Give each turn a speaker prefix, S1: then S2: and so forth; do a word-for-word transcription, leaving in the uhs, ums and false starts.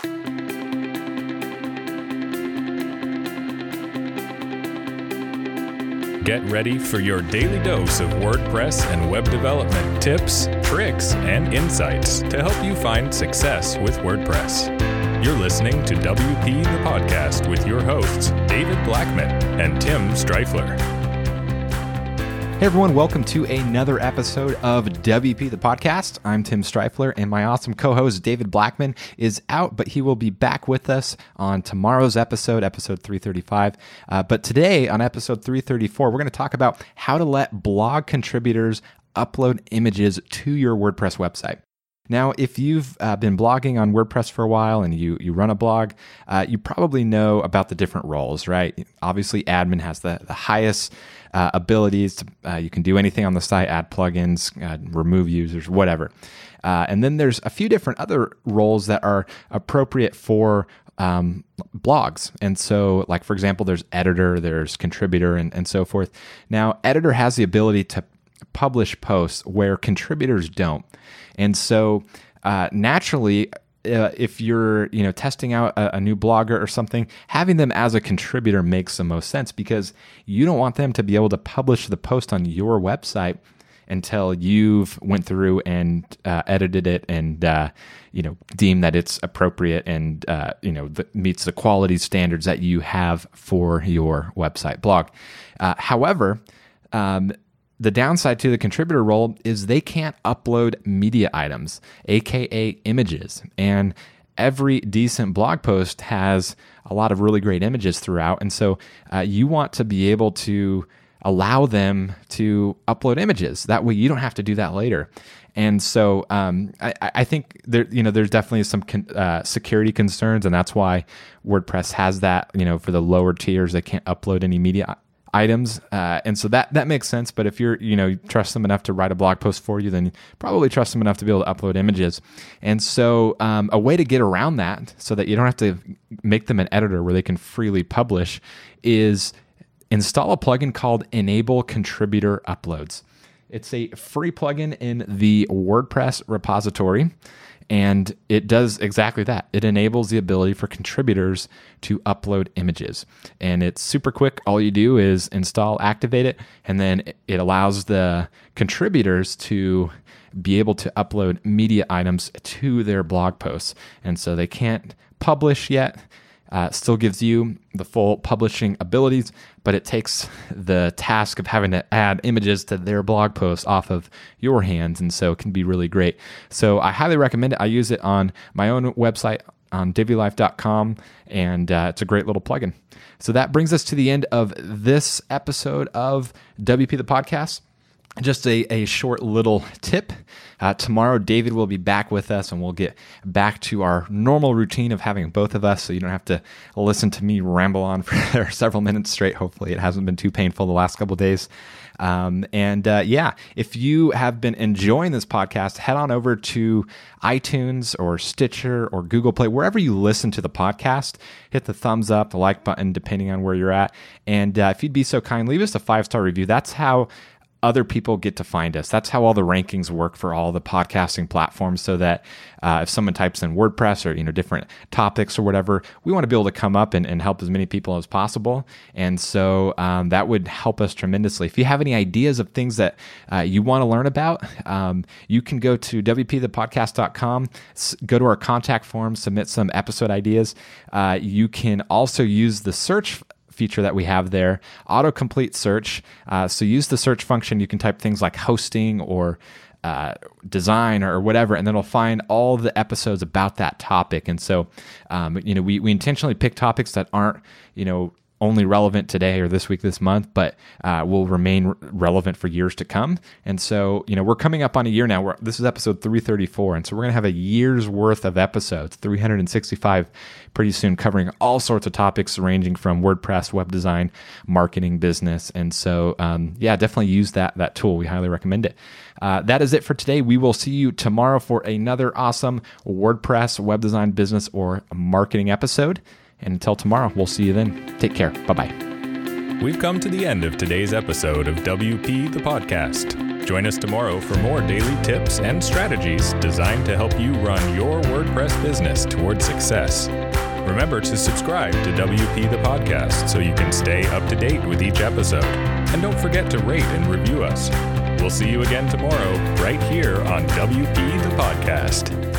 S1: Get ready for your daily dose of WordPress and web development tips, tricks, and insights to help you find success with WordPress. You're listening to W P the Podcast with your hosts, David Blackman and Tim Streifler.
S2: Hey everyone, welcome to another episode of W P the Podcast. I'm Tim Streifler, and my awesome co-host David Blackman is out, but he will be back with us on tomorrow's episode, episode three thirty-five. Uh, but today, on episode three thirty-four, we're going to talk about how to let blog contributors upload images to your WordPress website. Now, if you've uh, been blogging on WordPress for a while and you you run a blog, uh, you probably know about the different roles, right? Obviously, admin has the, the highest uh, abilities. To, uh, you can do anything on the site, add plugins, uh, remove users, whatever. Uh, and then there's a few different other roles that are appropriate for um, blogs. And so, like, for example, there's editor, there's contributor, and, and so forth. Now, editor has the ability to publish posts where contributors don't. And so uh, naturally, uh, if you're you know testing out a, a new blogger or something, having them as a contributor makes the most sense because you don't want them to be able to publish the post on your website until you've went through and uh, edited it and uh, you know deemed that it's appropriate and uh, you know the, meets the quality standards that you have for your website blog. Uh, however, um, the downside to the contributor role is they can't upload media items, aka images. And every decent blog post has a lot of really great images throughout. And so uh, you want to be able to allow them to upload images. That way you don't have to do that later. And so um, I, I think there, you know, there's definitely some con- uh, security concerns, and that's why WordPress has that. You know, for the lower tiers, they can't upload any media items, uh, and so that that makes sense. But if you're, you know, you trust them enough to write a blog post for you, then you probably trust them enough to be able to upload images. And so um, a way to get around that, so that you don't have to make them an editor where they can freely publish, is install a plugin called Enable Contributor Uploads. It's a free plugin in the WordPress repository. And it does exactly that. It enables the ability for contributors to upload images. And it's super quick. All you do is install, activate it, and then it allows the contributors to be able to upload media items to their blog posts. And so they can't publish yet. Uh, still gives you the full publishing abilities, but it takes the task of having to add images to their blog post off of your hands, and so it can be really great. So I highly recommend it. I use it on my own website on Divi Life dot com, and uh, it's a great little plugin. So that brings us to the end of this episode of W P the Podcast. Just a, a short little tip. Uh, tomorrow, David will be back with us, and we'll get back to our normal routine of having both of us, so you don't have to listen to me ramble on for several minutes straight. Hopefully, it hasn't been too painful the last couple of days. Um, and uh, yeah, if you have been enjoying this podcast, head on over to iTunes or Stitcher or Google Play, wherever you listen to the podcast. Hit the thumbs up, the like button, depending on where you're at. And uh, if you'd be so kind, leave us a five-star review. That's how other people get to find us. That's how all the rankings work for all the podcasting platforms, so that uh, if someone types in WordPress or you know different topics or whatever, we want to be able to come up and, and help as many people as possible. And so um, that would help us tremendously. If you have any ideas of things that uh, you want to learn about, um, you can go to W P the podcast dot com, go to our contact form, submit some episode ideas. Uh, you can also use the search feature that we have there, autocomplete search. Uh, so use the search function. You can type things like hosting or uh, design or whatever, and then it'll find all the episodes about that topic. And so, um, you know, we, we intentionally pick topics that aren't, you know, only relevant today or this week, this month, but uh, will remain re- relevant for years to come. And so, you know, we're coming up on a year now. We're, this is episode three thirty-four. And so we're going to have a year's worth of episodes, three hundred sixty-five pretty soon, covering all sorts of topics ranging from WordPress, web design, marketing, business. And so, um, yeah, definitely use that, that tool. We highly recommend it. Uh, that is it for today. We will see you tomorrow for another awesome WordPress, web design, business, or marketing episode. And until tomorrow, we'll see you then. Take care. Bye-bye.
S1: We've come to the end of today's episode of W P the Podcast. Join us tomorrow for more daily tips and strategies designed to help you run your WordPress business toward success. Remember to subscribe to W P the Podcast so you can stay up to date with each episode. And don't forget to rate and review us. We'll see you again tomorrow, right here on W P the Podcast.